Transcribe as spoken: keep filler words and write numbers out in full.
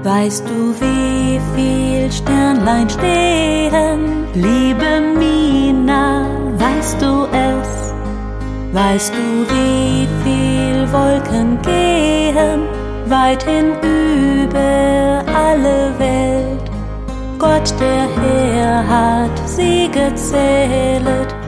Weißt du, wie viel Sternlein stehen? Liebe Mina, weißt du es? Weißt du, wie viel Wolken gehen? Weithin über alle Welt. Gott, der Herr, hat sie gezählet.